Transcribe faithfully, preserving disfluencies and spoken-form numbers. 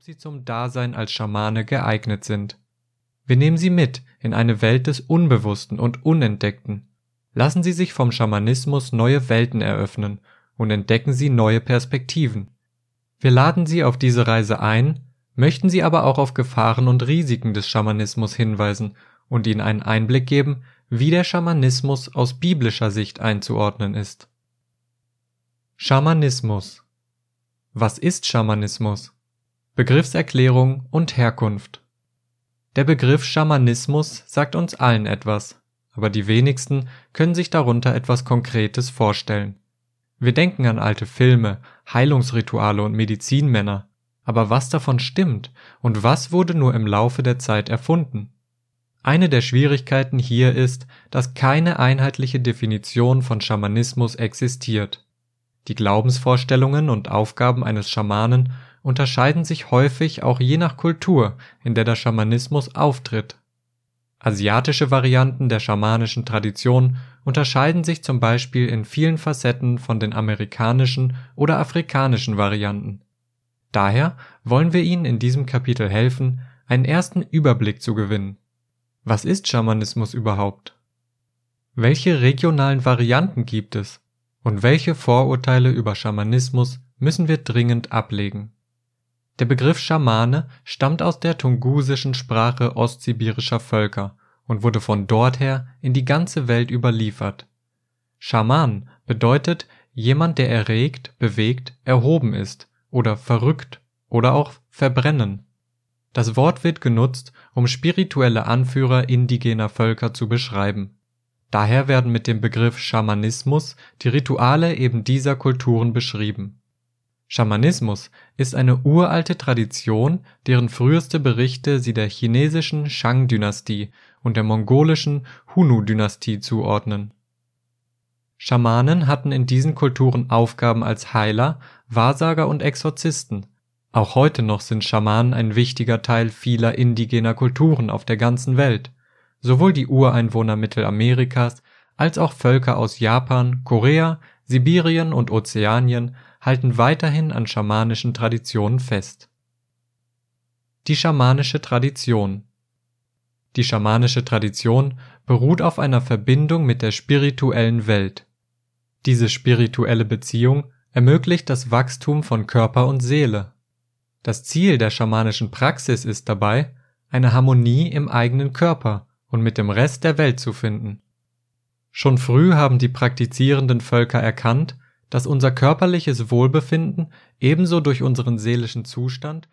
ob sie zum Dasein als Schamane geeignet sind. Wir nehmen Sie mit in eine Welt des Unbewussten und Unentdeckten. Lassen Sie sich vom Schamanismus neue Welten eröffnen und entdecken Sie neue Perspektiven. Wir laden Sie auf diese Reise ein, möchten Sie aber auch auf Gefahren und Risiken des Schamanismus hinweisen und Ihnen einen Einblick geben, wie der Schamanismus aus biblischer Sicht einzuordnen ist. Schamanismus. Was ist Schamanismus? Begriffserklärung und Herkunft. Der Begriff Schamanismus sagt uns allen etwas, aber die wenigsten können sich darunter etwas Konkretes vorstellen. Wir denken an alte Filme, Heilungsrituale und Medizinmänner, aber was davon stimmt und was wurde nur im Laufe der Zeit erfunden? Eine der Schwierigkeiten hier ist, dass keine einheitliche Definition von Schamanismus existiert. Die Glaubensvorstellungen und Aufgaben eines Schamanen unterscheiden sich häufig auch je nach Kultur, in der der Schamanismus auftritt. Asiatische Varianten der schamanischen Tradition unterscheiden sich zum Beispiel in vielen Facetten von den amerikanischen oder afrikanischen Varianten. Daher wollen wir Ihnen in diesem Kapitel helfen, einen ersten Überblick zu gewinnen. Was ist Schamanismus überhaupt? Welche regionalen Varianten gibt es? Und welche Vorurteile über Schamanismus müssen wir dringend ablegen? Der Begriff Schamane stammt aus der tungusischen Sprache ostsibirischer Völker und wurde von dort her in die ganze Welt überliefert. Schaman bedeutet jemand, der erregt, bewegt, erhoben ist oder verrückt oder auch verbrennen. Das Wort wird genutzt, um spirituelle Anführer indigener Völker zu beschreiben. Daher werden mit dem Begriff Schamanismus die Rituale eben dieser Kulturen beschrieben. Schamanismus ist eine uralte Tradition, deren früheste Berichte sie der chinesischen Shang-Dynastie und der mongolischen Hunnu-Dynastie zuordnen. Schamanen hatten in diesen Kulturen Aufgaben als Heiler, Wahrsager und Exorzisten. Auch heute noch sind Schamanen ein wichtiger Teil vieler indigener Kulturen auf der ganzen Welt. Sowohl die Ureinwohner Mittelamerikas als auch Völker aus Japan, Korea, Sibirien und Ozeanien halten weiterhin an schamanischen Traditionen fest. Die schamanische Tradition. Die schamanische Tradition beruht auf einer Verbindung mit der spirituellen Welt. Diese spirituelle Beziehung ermöglicht das Wachstum von Körper und Seele. Das Ziel der schamanischen Praxis ist dabei, eine Harmonie im eigenen Körper und mit dem Rest der Welt zu finden. Schon früh haben die praktizierenden Völker erkannt, dass unser körperliches Wohlbefinden ebenso durch unseren seelischen Zustand